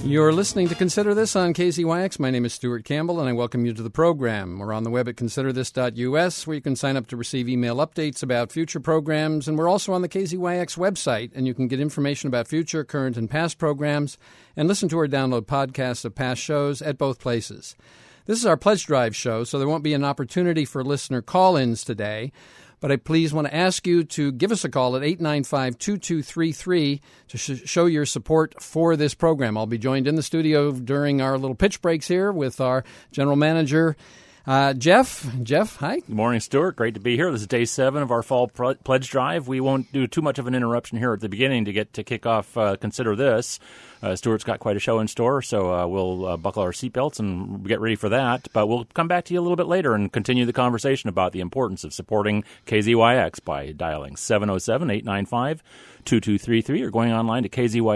You're listening to Consider This on KZYX. My name is Stuart Campbell, and I welcome you to the program. We're on the web at considerthis.us, where you can sign up to receive email updates about future programs. And we're also on the KZYX website, and you can get information about future, current, and past programs, and listen to or download podcasts of past shows at both places. This is our Pledge Drive show, so there won't be an opportunity for listener call-ins today. But I please want to ask you to give us a call at 895-2233 to show your support for this program. I'll be joined in the studio during our little pitch breaks here with our general manager, Jeff. Jeff, hi. Good morning, Stuart. Great to be here. This is day 7 of our fall pledge drive. We won't do too much of an interruption here at the beginning to kick off Consider This. Stuart's got quite a show in store, so we'll buckle our seatbelts and get ready for that. But we'll come back to you a little bit later and continue the conversation about the importance of supporting KZYX by dialing 707-895-2233 or going online to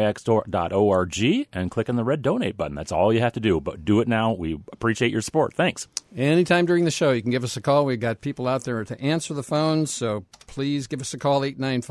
kzyx.org and clicking the red donate button. That's all you have to do, but do it now. We appreciate your support. Thanks. Anytime during the show, you can give us a call. We've got people out there to answer the phones, so please give us a call,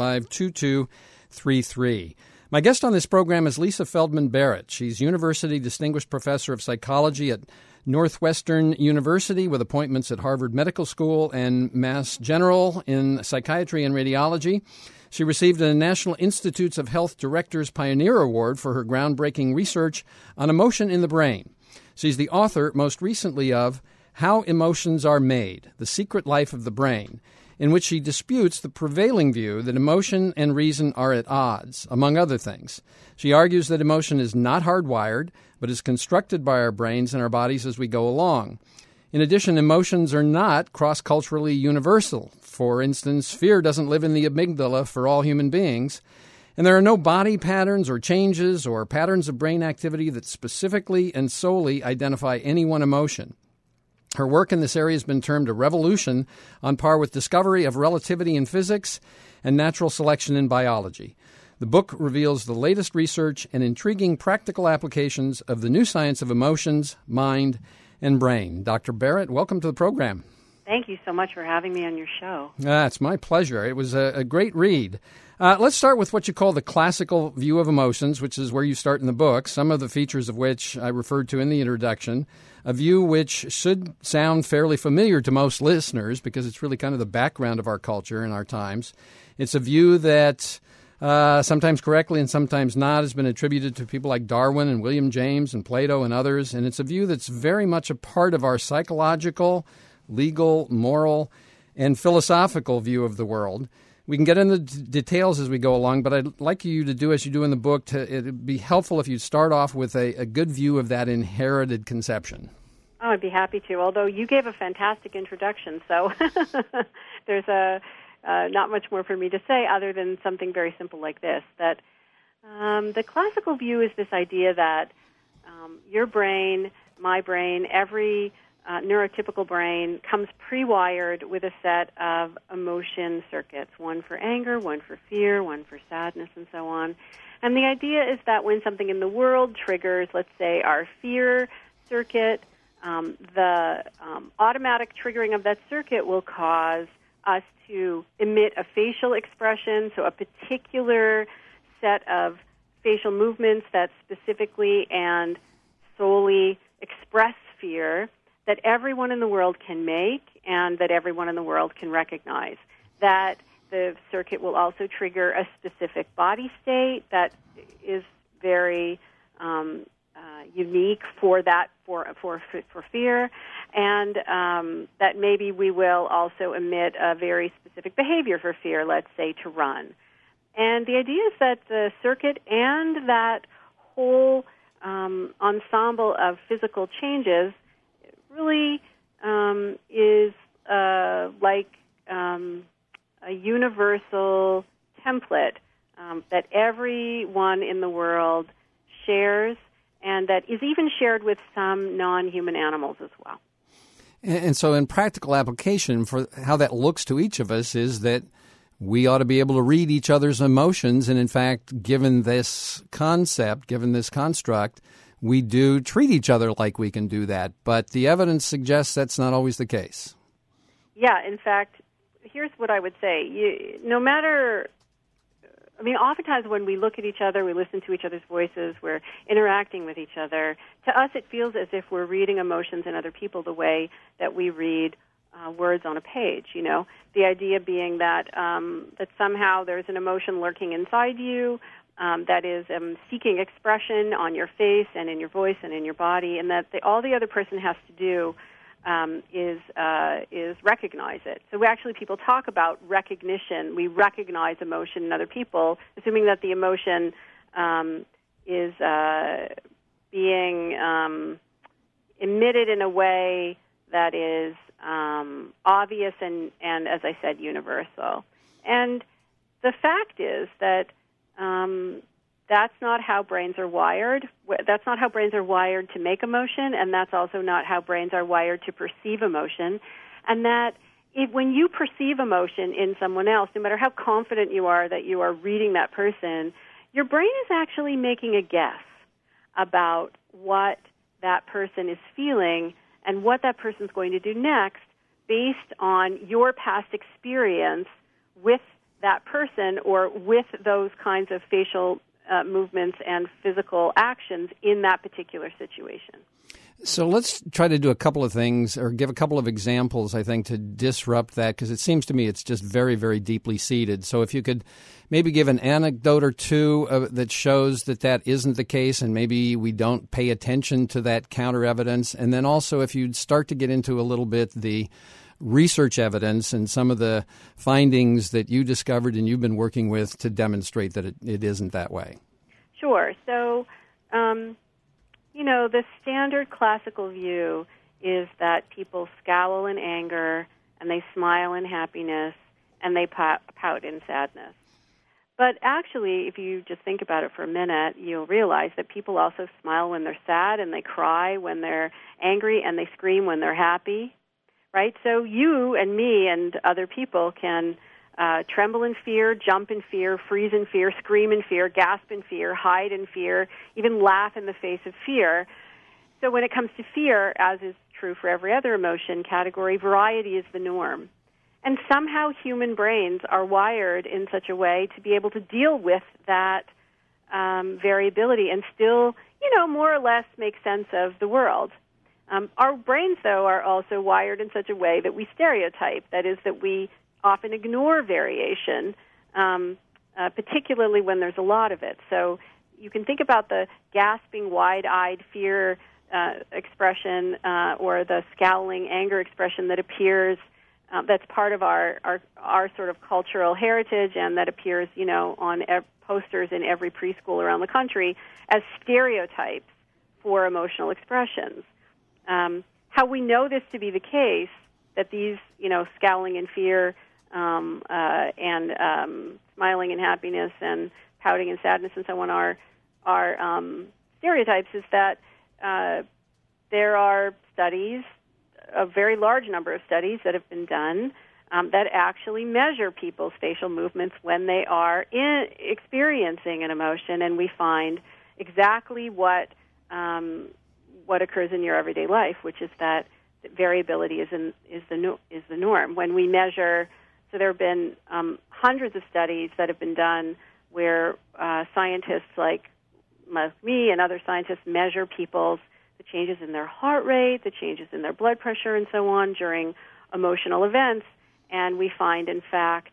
895-2233. My guest on this program is Lisa Feldman Barrett. She's University Distinguished Professor of Psychology at Northwestern University with appointments at Harvard Medical School and Mass General in Psychiatry and Radiology. She received a National Institutes of Health Directors Pioneer Award for her groundbreaking research on emotion in the brain. She's the author, most recently, of How Emotions Are Made, The Secret Life of the Brain, in which she disputes the prevailing view that emotion and reason are at odds, among other things. She argues that emotion is not hardwired, but is constructed by our brains and our bodies as we go along. In addition, emotions are not cross-culturally universal. For instance, fear doesn't live in the amygdala for all human beings, and there are no body patterns or changes or patterns of brain activity that specifically and solely identify any one emotion. Her work in this area has been termed a revolution on par with discovery of relativity in physics and natural selection in biology. The book reveals the latest research and intriguing practical applications of the new science of emotions, mind, and brain. Dr. Barrett, welcome to the program. Thank you so much for having me on your show. It's my pleasure. It was a great read. Let's start with what you call the classical view of emotions, which is where you start in the book, some of the features of which I referred to in the introduction, a view which should sound fairly familiar to most listeners because it's really kind of the background of our culture and our times. It's a view that sometimes correctly and sometimes not has been attributed to people like Darwin and William James and Plato and others, and it's a view that's very much a part of our psychological, legal, moral, and philosophical view of the world. We can get into details as we go along, but I'd like you to do as you do in the book. It'd be helpful if you start off with a good view of that inherited conception. Oh, I'd be happy to, although you gave a fantastic introduction, so there's not much more for me to say other than something very simple like this, that the classical view is this idea that your brain, my brain, every neurotypical brain comes pre-wired with a set of emotion circuits, one for anger, one for fear, one for sadness, and so on. And the idea is that when something in the world triggers, let's say, our fear circuit, the automatic triggering of that circuit will cause us to emit a facial expression, so a particular set of facial movements that specifically and solely express fear that everyone in the world can make and that everyone in the world can recognize. That the circuit will also trigger a specific body state that is very unique for that, for fear, and that maybe we will also emit a very specific behavior for fear, let's say to run. And the idea is that the circuit and that whole ensemble of physical changes really is like a universal template that everyone in the world shares and that is even shared with some non-human animals as well. And so in practical application for how that looks to each of us is that we ought to be able to read each other's emotions. And in fact, given this concept, given this construct, we do treat each other like we can do that, but the evidence suggests that's not always the case. Yeah, in fact, here's what I would say. No matter I mean, oftentimes when we look at each other, we listen to each other's voices, we're interacting with each other. To us, it feels as if we're reading emotions in other people the way that we read words on a page. You know, the idea being that that somehow there's an emotion lurking inside you that is seeking expression on your face and in your voice and in your body, and that all the other person has to do is recognize it. So people talk about recognition. We recognize emotion in other people, assuming that the emotion is being emitted in a way that is obvious and, as I said, universal. And the fact is that that's not how brains are wired. That's not how brains are wired to make emotion, and that's also not how brains are wired to perceive emotion. And that when you perceive emotion in someone else, no matter how confident you are that you are reading that person, your brain is actually making a guess about what that person is feeling and what that person's going to do next based on your past experience with that person or with those kinds of facial movements and physical actions in that particular situation. So let's try to do a couple of things or give a couple of examples, I think, to disrupt that, because it seems to me it's just very, very deeply seated. So if you could maybe give an anecdote or two that shows that that isn't the case and maybe we don't pay attention to that counter evidence. And then also if you'd start to get into a little bit the research evidence and some of the findings that you discovered and you've been working with to demonstrate that it isn't that way. Sure. So, the standard classical view is that people scowl in anger and they smile in happiness and they pout in sadness. But actually, if you just think about it for a minute, you'll realize that people also smile when they're sad and they cry when they're angry and they scream when they're happy. Right? So you and me and other people can tremble in fear, jump in fear, freeze in fear, scream in fear, gasp in fear, hide in fear, even laugh in the face of fear. So when it comes to fear, as is true for every other emotion category, variety is the norm. And somehow human brains are wired in such a way to be able to deal with that variability and still, more or less make sense of the world. Our brains, though, are also wired in such a way that we stereotype. That is, that we often ignore variation, particularly when there's a lot of it. So you can think about the gasping, wide-eyed fear expression or the scowling anger expression that appears, that's part of our sort of cultural heritage and that appears, on posters in every preschool around the country as stereotypes for emotional expressions. How we know this to be the case, that these, scowling in fear and smiling in happiness and pouting in sadness and so on are stereotypes, is that there are studies, a very large number of studies that have been done that actually measure people's facial movements when they are experiencing an emotion, and we find exactly what occurs in your everyday life, which is that variability is the norm. When we measure, so there have been hundreds of studies that have been done where scientists like me and other scientists measure the changes in their heart rate, the changes in their blood pressure, and so on during emotional events, and we find, in fact,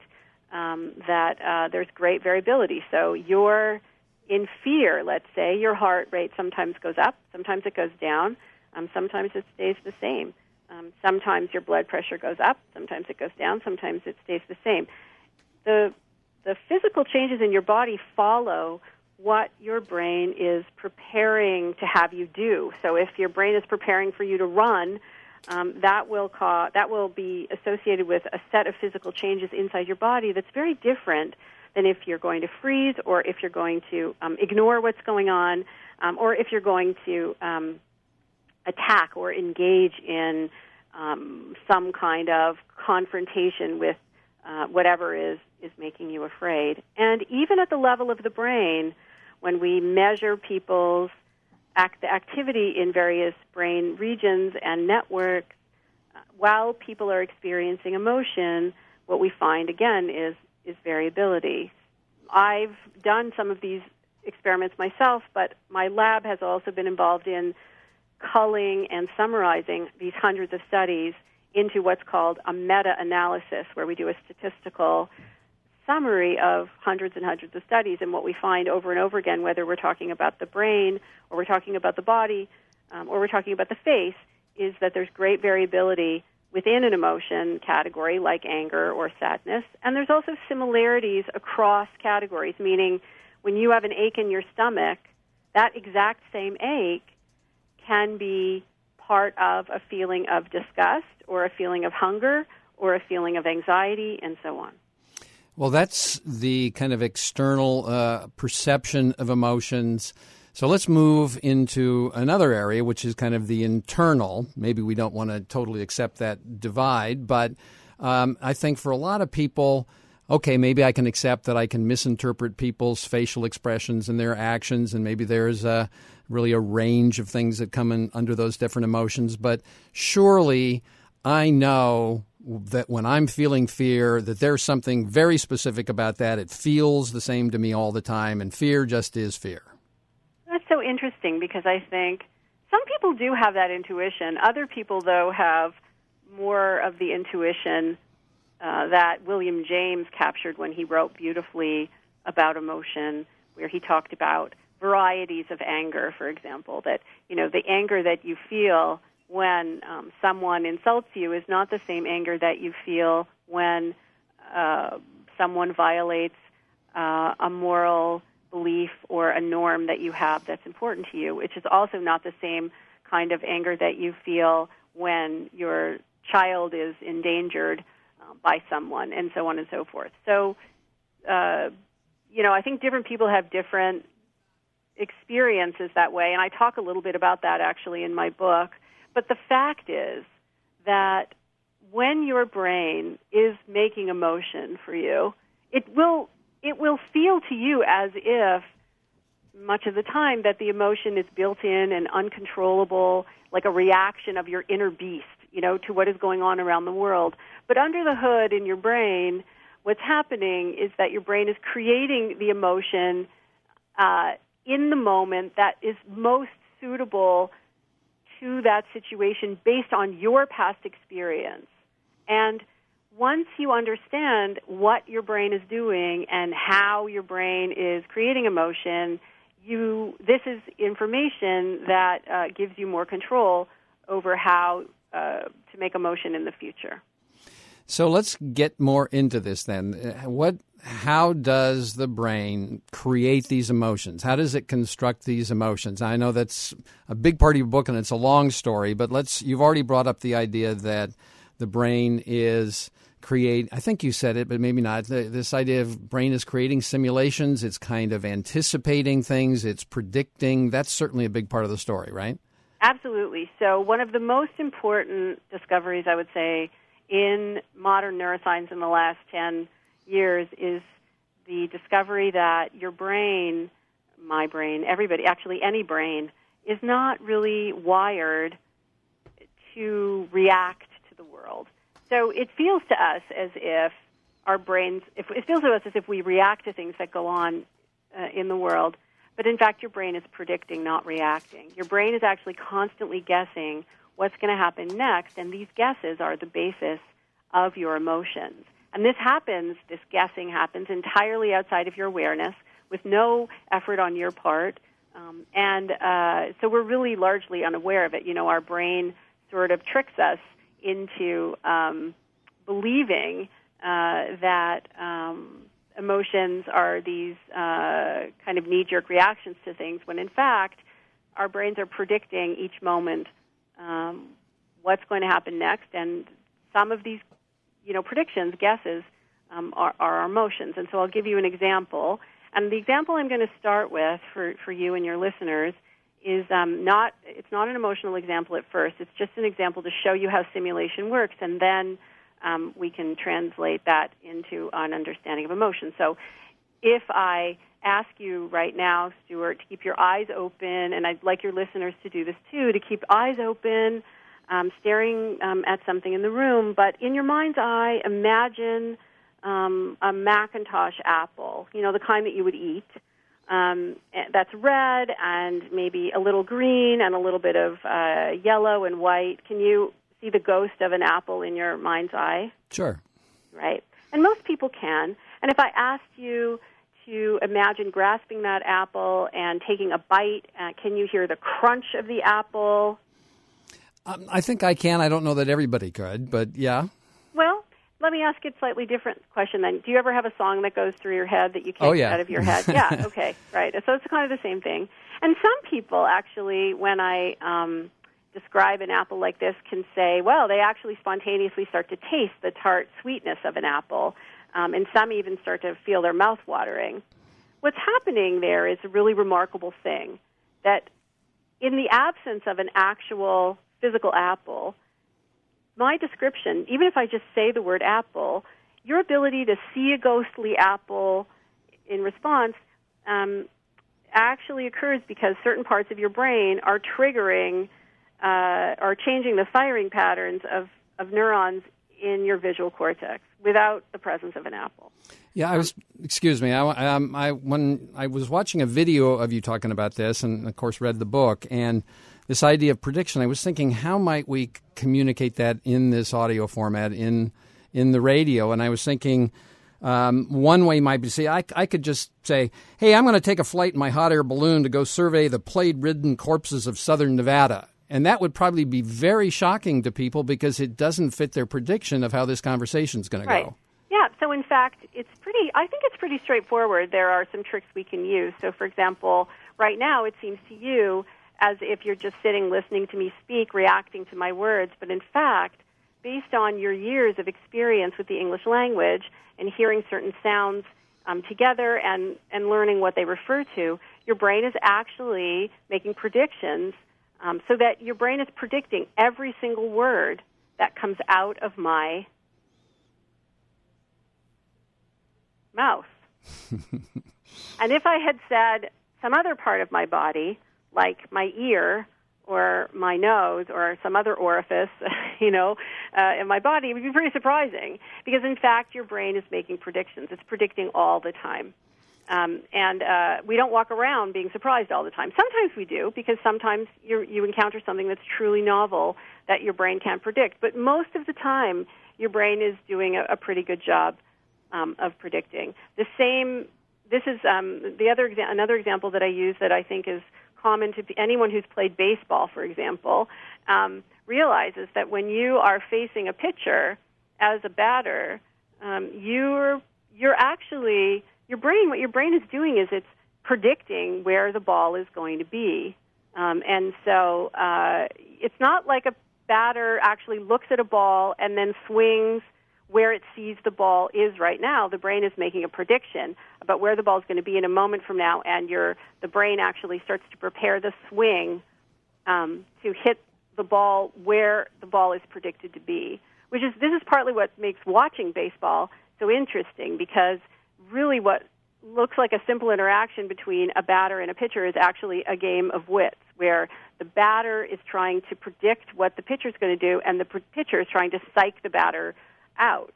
that there's great variability. So you're in fear, let's say, your heart rate sometimes goes up, sometimes it goes down, sometimes it stays the same. Sometimes your blood pressure goes up, sometimes it goes down, sometimes it stays the same. The physical changes in your body follow what your brain is preparing to have you do. So if your brain is preparing for you to run, that will be associated with a set of physical changes inside your body that's very different than if you're going to freeze or if you're going to ignore what's going on or if you're going to attack or engage in some kind of confrontation with whatever is making you afraid. And even at the level of the brain, when we measure people's activity in various brain regions and networks, while people are experiencing emotion, what we find, again, is variability. I've done some of these experiments myself, but my lab has also been involved in culling and summarizing these hundreds of studies into what's called a meta-analysis, where we do a statistical summary of hundreds and hundreds of studies. And what we find over and over again, whether we're talking about the brain or we're talking about the body or we're talking about the face, is that there's great variability within an emotion category like anger or sadness. And there's also similarities across categories, meaning when you have an ache in your stomach, that exact same ache can be part of a feeling of disgust or a feeling of hunger or a feeling of anxiety and so on. Well, that's the kind of external perception of emotions. So let's move into another area, which is kind of the internal. Maybe we don't want to totally accept that divide, but I think for a lot of people, okay, maybe I can accept that I can misinterpret people's facial expressions and their actions, and maybe there's really a range of things that come in under those different emotions. But surely I know that when I'm feeling fear, that there's something very specific about that. It feels the same to me all the time, and fear just is fear. That's so interesting, because I think some people do have that intuition. Other people, though, have more of the intuition that William James captured when he wrote beautifully about emotion, where he talked about varieties of anger, for example, that, you know, the anger that you feel when someone insults you is not the same anger that you feel when someone violates a moral belief or a norm that you have that's important to you, which is also not the same kind of anger that you feel when your child is endangered by someone, and so on and so forth. So, I think different people have different experiences that way, and I talk a little bit about that actually in my book. But the fact is that when your brain is making emotion for you, it will feel to you as if, much of the time, that the emotion is built in and uncontrollable, like a reaction of your inner beast, to what is going on around the world. But under the hood in your brain, what's happening is that your brain is creating the emotion in the moment that is most suitable to that situation based on your past experience. And once you understand what your brain is doing and how your brain is creating emotion, this is information that gives you more control over how to make emotion in the future. So let's get more into this then. How does the brain create these emotions? How does it construct these emotions? I know that's a big part of your book, and it's a long story, but you've already brought up the idea that the brain is I think you said it, but maybe not. This idea of brain is creating simulations. It's kind of anticipating things. It's predicting. That's certainly a big part of the story, right? Absolutely. So one of the most important discoveries, I would say, in modern neuroscience in the last 10 years is the discovery that your brain, my brain, everybody, actually any brain, is not really wired to react to the world. So it feels to us as if we react to things that go on in the world, but in fact your brain is predicting, not reacting. Your brain is actually constantly guessing what's going to happen next, and these guesses are the basis of your emotions. And this guessing happens entirely outside of your awareness with no effort on your part, so we're really largely unaware of it. Our brain sort of tricks us into believing that emotions are these kind of knee-jerk reactions to things, when in fact our brains are predicting each moment what's going to happen next, and some of these predictions, guesses, are our emotions. And so I'll give you an example. And the example I'm going to start with for you and your listeners is it's not an emotional example at first. It's just an example to show you how simulation works, and then we can translate that into an understanding of emotion. So if I ask you right now, Stuart, to keep your eyes open, and I'd like your listeners to do this too, to keep eyes open, staring at something in the room, but in your mind's eye, imagine a Macintosh apple, the kind that you would eat, that's red and maybe a little green and a little bit of yellow and white, can you see the ghost of an apple in your mind's eye? Sure. Right. And most people can. And if I asked you to imagine grasping that apple and taking a bite, can you hear the crunch of the apple? I think I can. I don't know that everybody could, but yeah. Well, let me ask you a slightly different question then. Do you ever have a song that goes through your head that you can't get out of your head? Yeah, okay, right. So it's kind of the same thing. And some people actually, when I describe an apple like this, can say, well, they actually spontaneously start to taste the tart sweetness of an apple, and some even start to feel their mouth watering. What's happening there is a really remarkable thing, that in the absence of an actual physical apple, my description, even if I just say the word apple, your ability to see a ghostly apple in response actually occurs because certain parts of your brain are triggering are changing the firing patterns of neurons in your visual cortex without the presence of an apple. Yeah, excuse me, when I was watching a video of you talking about this and, of course, read the book, and this idea of prediction, I was thinking, how might we communicate that in this audio format in the radio? And I was thinking one way might be to say, I could just say, hey, I'm going to take a flight in my hot air balloon to go survey the plague-ridden corpses of southern Nevada. And that would probably be very shocking to people because it doesn't fit their prediction of how this conversation is going to go. Yeah, so in fact, I think it's pretty straightforward. There are some tricks we can use. So, for example, right now it seems to you as if you're just sitting listening to me speak, reacting to my words. But in fact, based on your years of experience with the English language and hearing certain sounds together and learning what they refer to, your brain is actually making predictions so that your brain is predicting every single word that comes out of my mouth. And if I had said some other part of my body, like my ear or my nose or some other orifice, in my body, it would be pretty surprising because, in fact, your brain is making predictions. It's predicting all the time. And we don't walk around being surprised all the time. Sometimes we do because sometimes you encounter something that's truly novel that your brain can't predict. But most of the time, your brain is doing a pretty good job of predicting. This is another example that I use that I think is common to anyone who's played baseball, for example, realizes that when you are facing a pitcher as a batter, you're actually what your brain is doing is it's predicting where the ball is going to be, and so it's not like a batter actually looks at a ball and then swings where it sees the ball is right now. The brain is making a prediction about where the ball is going to be in a moment from now, and the brain actually starts to prepare the swing to hit the ball where the ball is predicted to be. This is partly what makes watching baseball so interesting, because really what looks like a simple interaction between a batter and a pitcher is actually a game of wits, where the batter is trying to predict what the pitcher is going to do, and the pitcher is trying to psych the batter out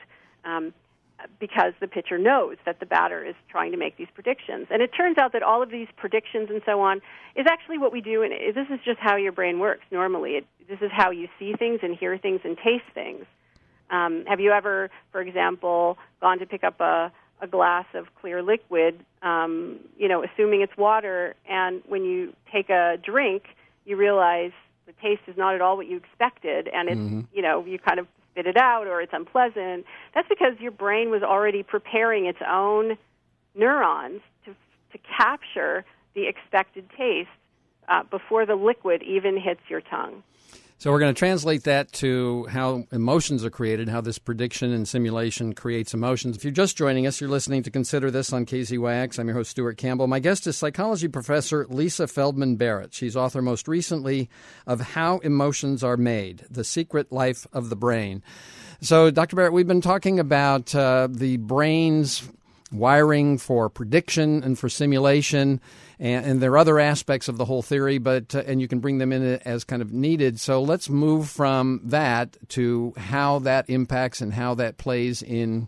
because the pitcher knows that the batter is trying to make these predictions. And it turns out that all of these predictions and so on is actually what we do, and this is just how your brain works normally. This is how you see things and hear things and taste things. Have you ever, for example, gone to pick up a glass of clear liquid, assuming it's water, and when you take a drink, you realize the taste is not at all what you expected, and it's, you kind of spit it out or it's unpleasant. That's because your brain was already preparing its own neurons to capture the expected taste before the liquid even hits your tongue. So we're going to translate that to how emotions are created, how this prediction and simulation creates emotions. If you're just joining us, you're listening to Consider This on KZYX. I'm your host, Stuart Campbell. My guest is psychology professor Lisa Feldman Barrett. She's author most recently of How Emotions Are Made, The Secret Life of the Brain. So, Dr. Barrett, we've been talking about the brain's wiring for prediction and for simulation, and there are other aspects of the whole theory, but and you can bring them in as kind of needed. So let's move from that to how that impacts and how that plays in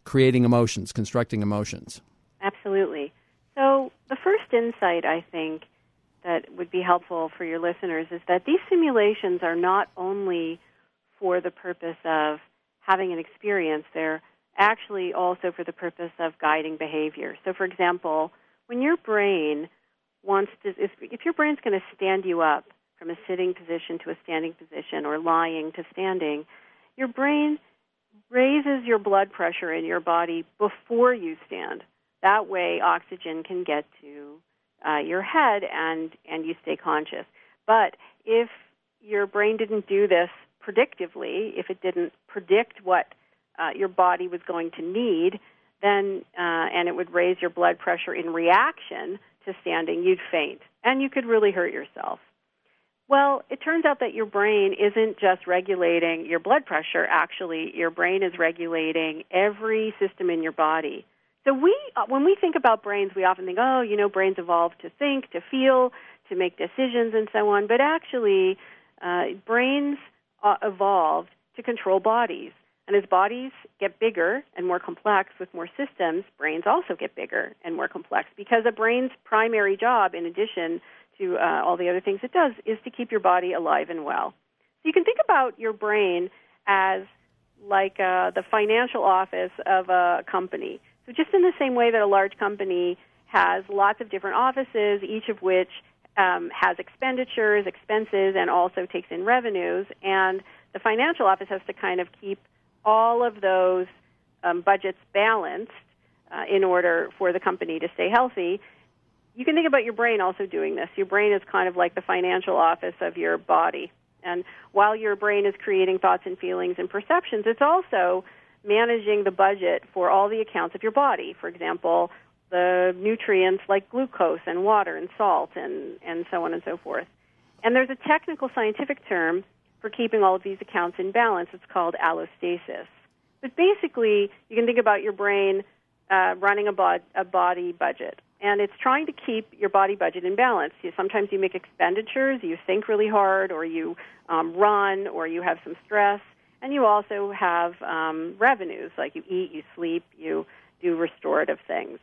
creating emotions, constructing emotions? Absolutely. So the first insight, I think, that would be helpful for your listeners is that these simulations are not only for the purpose of having an experience, they're actually also for the purpose of guiding behavior. So, for example, when your brain wants to, if your brain's going to stand you up from a sitting position to a standing position or lying to standing, your brain raises your blood pressure in your body before you stand. That way, oxygen can get to your head and you stay conscious. But if your brain didn't do this predictively, if it didn't predict what your body was going to need, then and it would raise your blood pressure in reaction to standing, you'd faint, and you could really hurt yourself. Well, it turns out that your brain isn't just regulating your blood pressure. Actually, your brain is regulating every system in your body. So when we think about brains, we often think, brains evolved to think, to feel, to make decisions, and so on. But actually, brains evolved to control bodies. And as bodies get bigger and more complex with more systems, brains also get bigger and more complex, because a brain's primary job, in addition to all the other things it does, is to keep your body alive and well. So you can think about your brain as like the financial office of a company. So just in the same way that a large company has lots of different offices, each of which has expenditures, expenses, and also takes in revenues, and the financial office has to kind of keep all of those budgets balanced in order for the company to stay healthy. You can think about your brain also doing this. Your brain is kind of like the financial office of your body. And while your brain is creating thoughts and feelings and perceptions, it's also managing the budget for all the accounts of your body. For example, the nutrients like glucose and water and salt and so on and so forth. And there's a technical scientific term for keeping all of these accounts in balance. It's called allostasis. But basically, you can think about your brain running a body budget, and it's trying to keep your body budget in balance. Sometimes you make expenditures, you think really hard, or you run, or you have some stress, and you also have revenues, like you eat, you sleep, you do restorative things.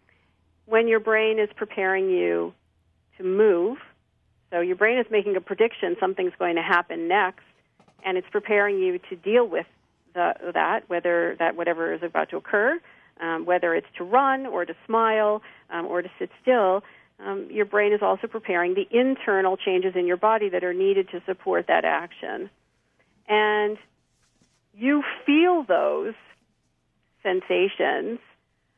When your brain is preparing you to move, so your brain is making a prediction something's going to happen next, and it's preparing you to deal with whatever is about to occur, whether it's to run or to smile or to sit still. Your brain is also preparing the internal changes in your body that are needed to support that action. And you feel those sensations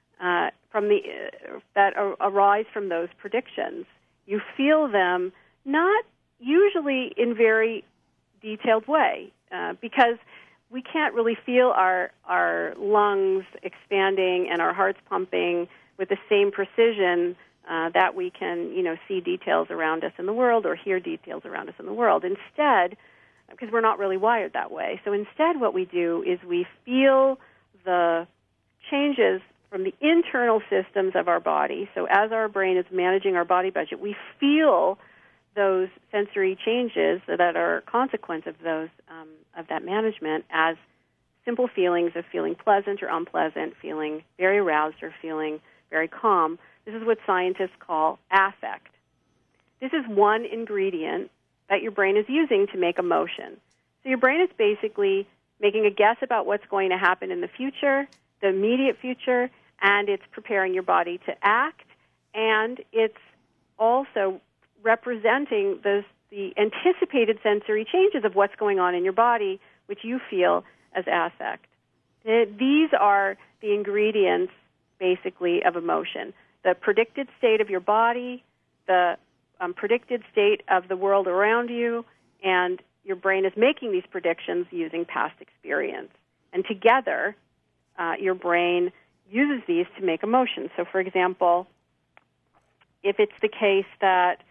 that arise from those predictions. You feel them not usually in very detailed way, because we can't really feel our lungs expanding and our hearts pumping with the same precision that we can, see details around us in the world or hear details around us in the world. Instead, because we're not really wired that way, so instead what we do is we feel the changes from the internal systems of our body. So as our brain is managing our body budget, we feel those sensory changes that are a consequence of those of that management as simple feelings of feeling pleasant or unpleasant, feeling very aroused or feeling very calm. This is what scientists call affect. This is one ingredient that your brain is using to make emotion. So your brain is basically making a guess about what's going to happen in the future, the immediate future, and it's preparing your body to act, and it's also representing the anticipated sensory changes of what's going on in your body, which you feel as affect. These are the ingredients, basically, of emotion. The predicted state of your body, the predicted state of the world around you, and your brain is making these predictions using past experience. And together, your brain uses these to make emotions. So, for example, if it's the case that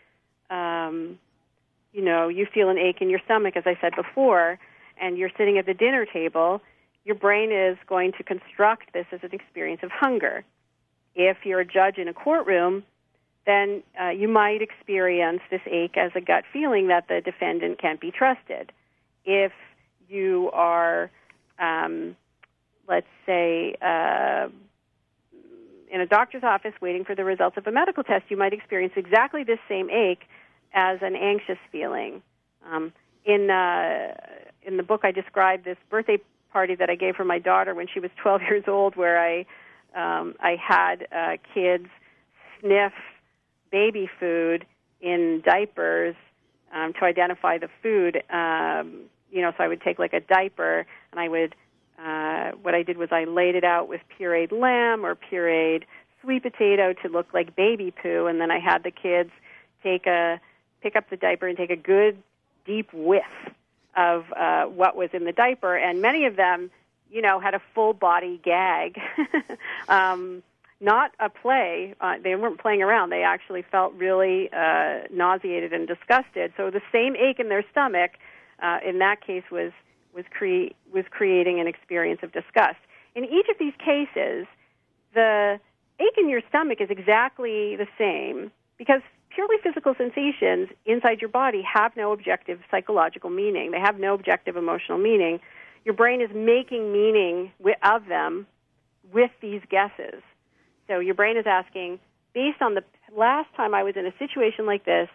you feel an ache in your stomach, as I said before, and you're sitting at the dinner table, your brain is going to construct this as an experience of hunger. If you're a judge in a courtroom, then you might experience this ache as a gut feeling that the defendant can't be trusted. If you are let's say, in a doctor's office waiting for the results of a medical test, you might experience exactly this same ache as an anxious feeling. In the book, I described this birthday party that I gave for my daughter when she was 12 years old, where I had kids sniff baby food in diapers to identify the food. So I would take like a diaper, and I would. What I did was I laid it out with pureed lamb or pureed sweet potato to look like baby poo, and then I had the kids pick up the diaper and take a good deep whiff of what was in the diaper, and many of them, had a full body gag. Not a play. They weren't playing around. They actually felt really nauseated and disgusted. So the same ache in their stomach, in that case, was creating an experience of disgust. In each of these cases, the ache in your stomach is exactly the same because purely physical sensations inside your body have no objective psychological meaning. They have no objective emotional meaning. Your brain is making meaning of them with these guesses. So your brain is asking, based on the last time I was in a situation like this,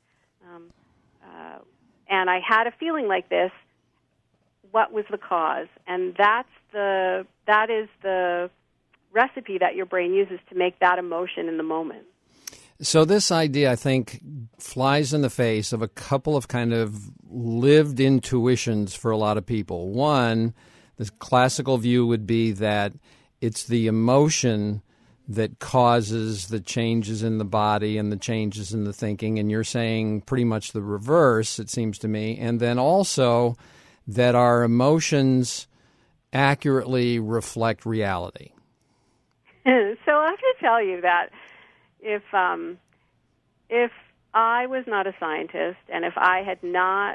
and I had a feeling like this, what was the cause? And that is the recipe that your brain uses to make that emotion in the moment. So this idea, I think, flies in the face of a couple of kind of lived intuitions for a lot of people. One, the classical view would be that it's the emotion that causes the changes in the body and the changes in the thinking, and you're saying pretty much the reverse, it seems to me. And then also that our emotions accurately reflect reality. So I have to tell you that if I was not a scientist and if I had not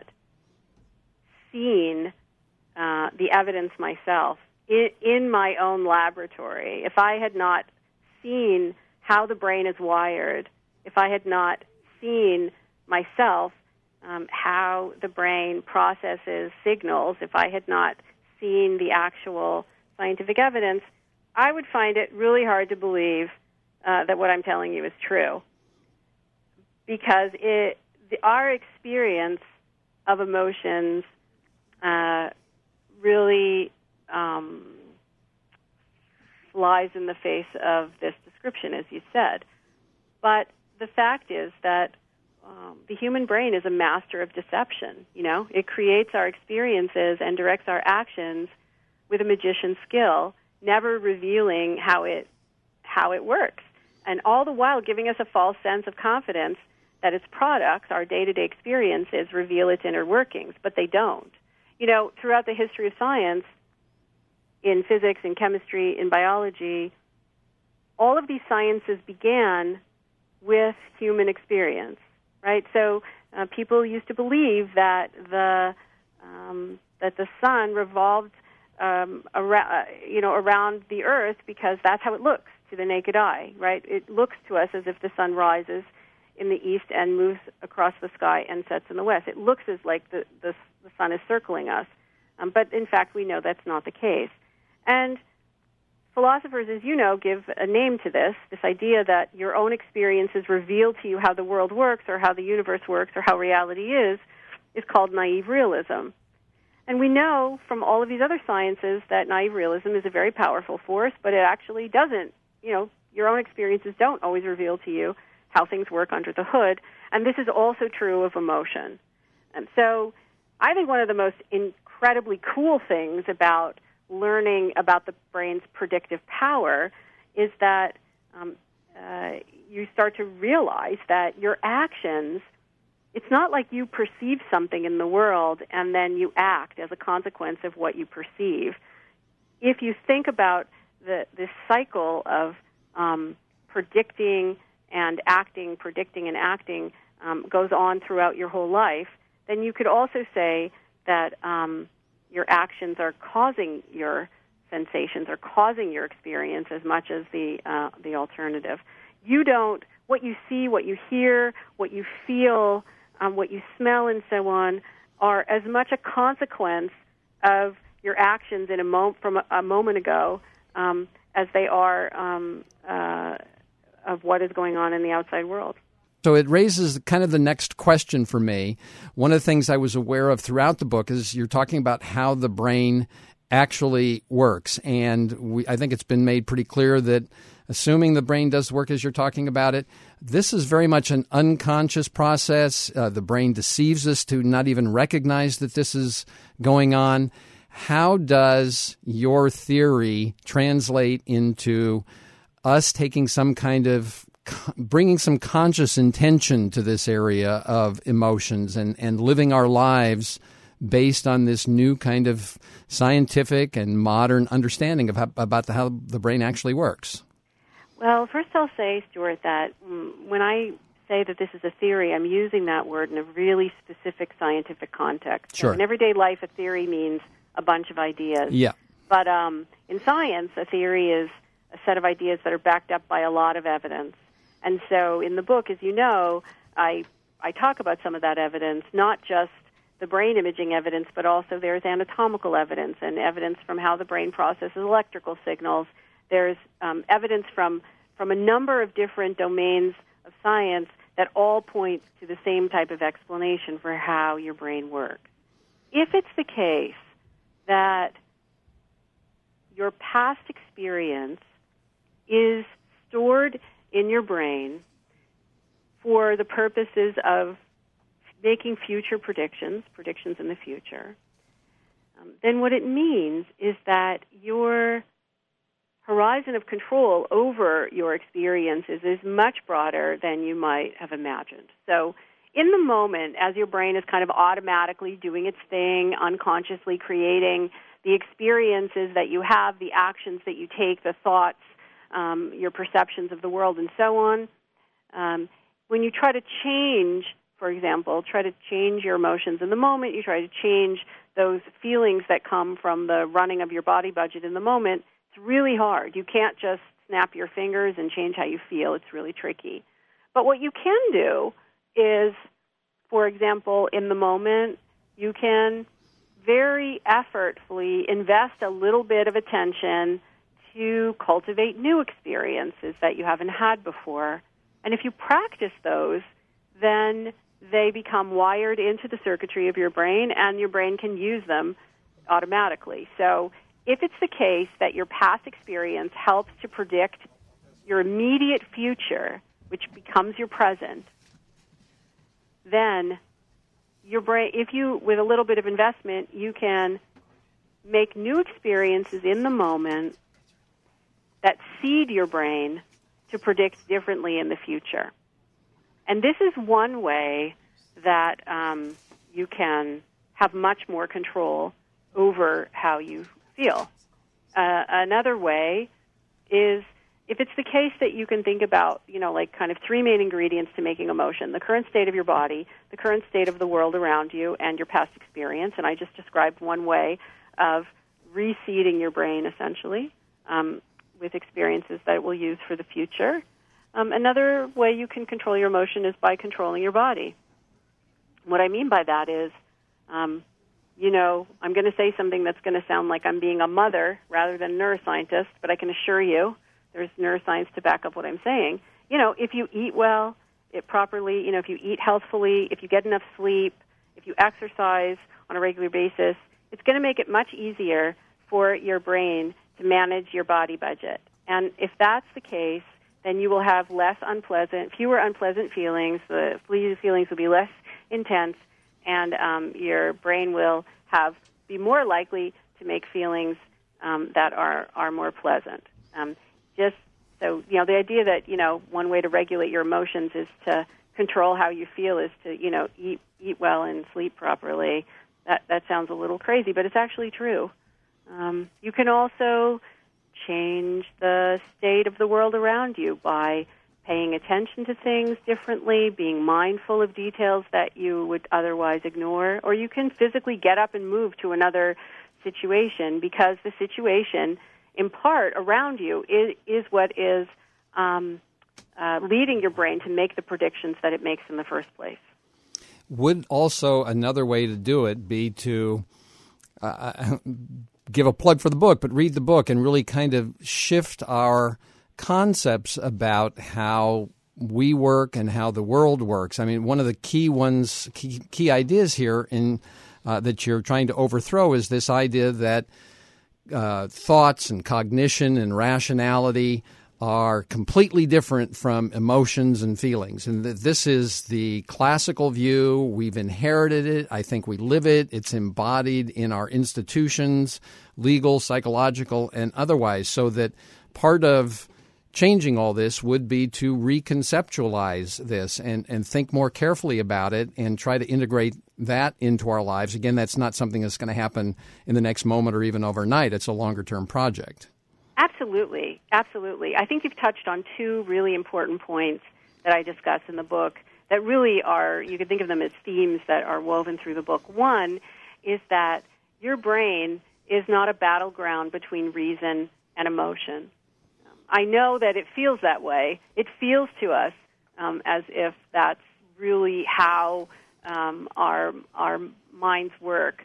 seen the evidence myself in my own laboratory, if I had not seen how the brain is wired, if I had not seen myself how the brain processes signals, if I had not seen the actual scientific evidence, I would find it really hard to believe that what I'm telling you is true. Because our experience of emotions really flies in the face of this description, as you said. But the fact is that the human brain is a master of deception. It creates our experiences and directs our actions with a magician's skill, never revealing how it works, and all the while giving us a false sense of confidence that its products, our day-to-day experiences, reveal its inner workings, but they don't. Throughout the history of science, in physics, in chemistry, in biology, all of these sciences began with human experience, right? So people used to believe that the sun revolved around the Earth because that's how it looks to the naked eye, right? It looks to us as if the sun rises in the east and moves across the sky and sets in the west. It looks as like the sun is circling us, but in fact we know that's not the case. And philosophers, as you know, give a name to this idea that your own experiences reveal to you how the world works or how the universe works or how reality is called naive realism. And we know from all of these other sciences that naive realism is a very powerful force, but it actually doesn't. Your own experiences don't always reveal to you how things work under the hood, and this is also true of emotion. And so I think one of the most incredibly cool things about learning about the brain's predictive power is that you start to realize that your actions, it's not like you perceive something in the world and then you act as a consequence of what you perceive. If you think about this cycle of predicting and acting, predicting and acting goes on throughout your whole life, then you could also say that your actions are causing your sensations, are causing your experience as much as the alternative. What you see, what you hear, what you feel, what you smell, and so on, are as much a consequence of your actions in from a moment ago as they are of what is going on in the outside world. So it raises kind of the next question for me. One of the things I was aware of throughout the book is you're talking about how the brain actually works. And I think it's been made pretty clear that assuming the brain does work as you're talking about it, this is very much an unconscious process. The brain deceives us to not even recognize that this is going on. How does your theory translate into us taking some kind of bringing some conscious intention to this area of emotions and living our lives based on this new kind of scientific and modern understanding of how the brain actually works? Well, first I'll say, Stuart, that when I say that this is a theory, I'm using that word in a really specific scientific context. Sure. So in everyday life, a theory means a bunch of ideas. Yeah. But in science, a theory is a set of ideas that are backed up by a lot of evidence. And so in the book, as you know, I talk about some of that evidence, not just the brain imaging evidence, but also there's anatomical evidence and evidence from how the brain processes electrical signals. There's evidence from a number of different domains of science that all point to the same type of explanation for how your brain works. If it's the case that your past experience is stored in your brain for the purposes of making future predictions in the future, then what it means is that your horizon of control over your experiences is much broader than you might have imagined. So in the moment, as your brain is kind of automatically doing its thing, unconsciously creating the experiences that you have, the actions that you take, the thoughts, your perceptions of the world, and so on, when you try to change, for example, try to change your emotions in the moment, you try to change those feelings that come from the running of your body budget in the moment, it's really hard. You can't just snap your fingers and change how you feel. It's really tricky. But what you can do is, for example, in the moment, you can very effortfully invest a little bit of attention to cultivate new experiences that you haven't had before. And if you practice those, then they become wired into the circuitry of your brain, and your brain can use them automatically. So if it's the case that your past experience helps to predict your immediate future, which becomes your present, then your brain, if you, with a little bit of investment, you can make new experiences in the moment that seed your brain to predict differently in the future. And this is one way that you can have much more control over how you feel. Another way is if it's the case that you can think about, like kind of three main ingredients to making emotion: the current state of your body, the current state of the world around you, and your past experience. And I just described one way of reseeding your brain, essentially, with experiences that it will use for the future. Another way you can control your emotion is by controlling your body. What I mean by that is, I'm going to say something that's going to sound like I'm being a mother rather than a neuroscientist, but I can assure you there's neuroscience to back up what I'm saying. If you eat well, properly, if you eat healthfully, if you get enough sleep, if you exercise on a regular basis, it's going to make it much easier for your brain to manage your body budget. And if that's the case, then you will have fewer unpleasant feelings. The feelings will be less intense, and your brain will be more likely to make feelings that are more pleasant. Just so the idea that one way to regulate your emotions is to control how you feel is to eat well and sleep properly. That sounds a little crazy, but it's actually true. You can also change the state of the world around you by paying attention to things differently, being mindful of details that you would otherwise ignore, or you can physically get up and move to another situation because the situation, in part, around you is what is leading your brain to make the predictions that it makes in the first place. Would also another way to do it be to give a plug for the book, but read the book and really kind of shift our concepts about how we work and how the world works. I mean, one of the key ideas here in that you're trying to overthrow is this idea that thoughts and cognition and rationality are completely different from emotions and feelings. And this is the classical view. We've inherited it. I think we live it. It's embodied in our institutions, legal, psychological, and otherwise, so that part of changing all this would be to reconceptualize this and think more carefully about it and try to integrate that into our lives. Again, that's not something that's going to happen in the next moment or even overnight. It's a longer-term project. Absolutely. Absolutely. I think you've touched on two really important points that I discuss in the book that really are, you could think of them as themes that are woven through the book. One is that your brain is not a battleground between reason and emotion. I know that it feels that way. It feels to us as if that's really how our minds work.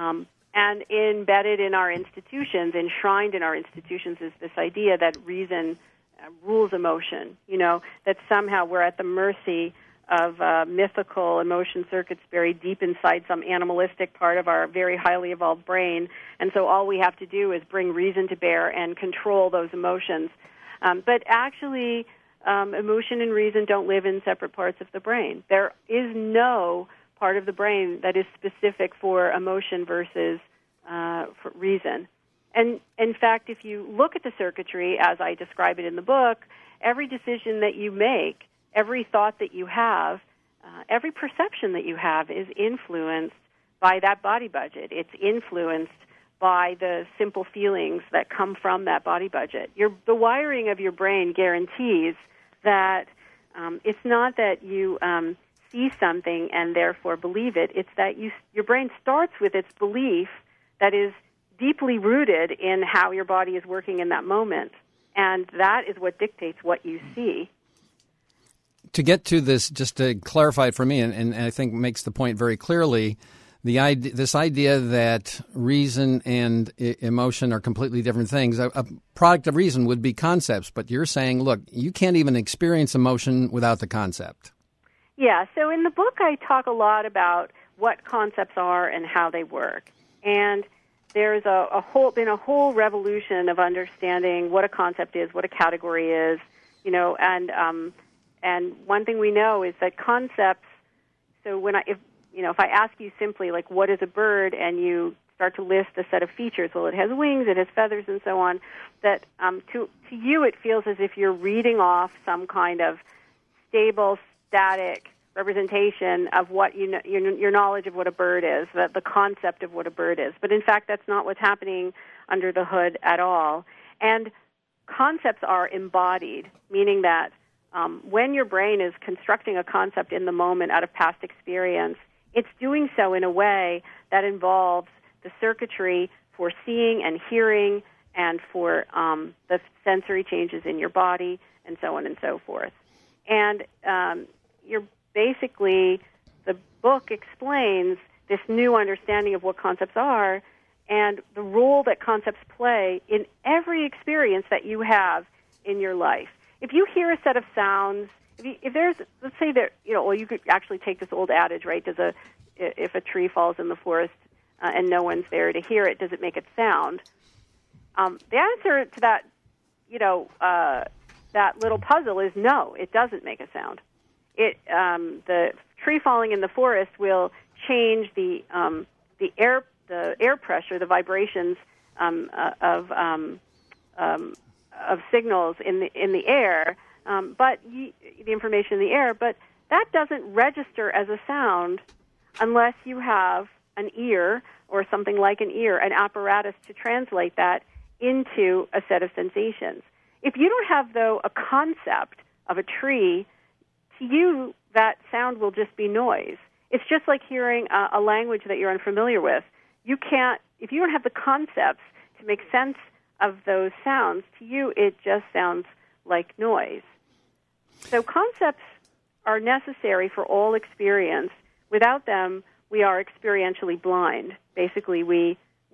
And embedded in our institutions, enshrined in our institutions, is this idea that reason rules emotion, that somehow we're at the mercy of mythical emotion circuits buried deep inside some animalistic part of our very highly evolved brain, and so all we have to do is bring reason to bear and control those emotions. But actually, emotion and reason don't live in separate parts of the brain. There is no part of the brain that is specific for emotion versus for reason. And in fact, if you look at the circuitry as I describe it in the book, every decision that you make, every thought that you have, every perception that you have is influenced by that body budget. It's influenced by the simple feelings that come from that body budget. The wiring of your brain guarantees that it's not that you see something and therefore believe it. It's that your brain starts with its belief that is deeply rooted in how your body is working in that moment, and that is what dictates what you see. To get to this, just to clarify it for me, and I think makes the point very clearly, this idea that reason and emotion are completely different things. A product of reason would be concepts, but you're saying, look, you can't even experience emotion without the concept. Yeah, so in the book I talk a lot about what concepts are and how they work. And there's been a whole revolution of understanding what a concept is, what a category is, and one thing we know is that concepts. So if I ask you simply like what is a bird, and you start to list a set of features, well, it has wings, it has feathers, and so on. That to you it feels as if you're reading off some kind of stable, static representation of what your knowledge of what a bird is, the concept of what a bird is. But in fact, that's not what's happening under the hood at all. And concepts are embodied, meaning that when your brain is constructing a concept in the moment out of past experience, it's doing so in a way that involves the circuitry for seeing and hearing and for the sensory changes in your body and so on and so forth. And basically, the book explains this new understanding of what concepts are and the role that concepts play in every experience that you have in your life. If you hear a set of sounds, if there's, let's say that, you could actually take this old adage, right? If a tree falls in the forest and no one's there to hear it, does it make it sound? The answer to that, that little puzzle is no, it doesn't make a sound. The tree falling in the forest will change the air pressure, the vibrations of signals in the air, but the information in the air. But that doesn't register as a sound unless you have an ear or something like an ear, an apparatus to translate that into a set of sensations. If you don't have, though, a concept of a tree, to you, that sound will just be noise. It's just like hearing a language that you're unfamiliar with. You can't, if you don't have the concepts to make sense of those sounds, to you it just sounds like noise. So concepts are necessary for all experience. Without them, we are experientially blind. Basically, we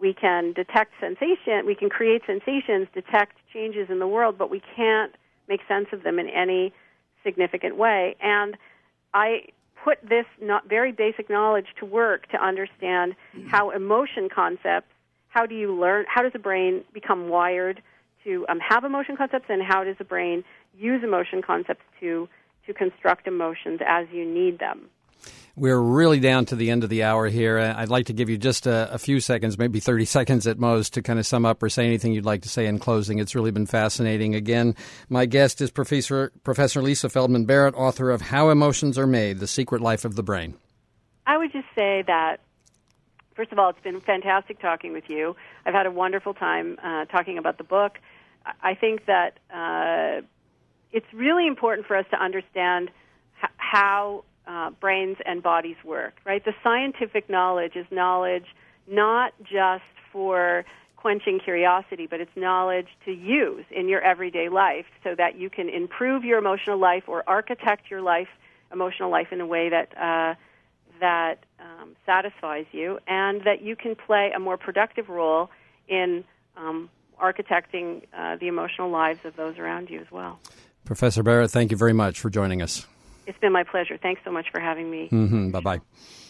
We can detect sensation, we can create sensations, detect changes in the world, but we can't make sense of them in any significant way. And I put this very basic knowledge to work to understand how emotion concepts, how do you learn, how does the brain become wired to have emotion concepts, and how does the brain use emotion concepts to construct emotions as you need them. We're really down to the end of the hour here. I'd like to give you just a few seconds, maybe 30 seconds at most, to kind of sum up or say anything you'd like to say in closing. It's really been fascinating. Again, my guest is Professor Lisa Feldman Barrett, author of How Emotions Are Made, The Secret Life of the Brain. I would just say that, first of all, it's been fantastic talking with you. I've had a wonderful time talking about the book. I think that it's really important for us to understand how brains and bodies work, right? The scientific knowledge is knowledge not just for quenching curiosity, but it's knowledge to use in your everyday life so that you can improve your emotional life or architect your emotional life in a way that satisfies you, and that you can play a more productive role in architecting the emotional lives of those around you as well. Professor Barrett, thank you very much for joining us. It's been my pleasure. Thanks so much for having me. Bye-bye.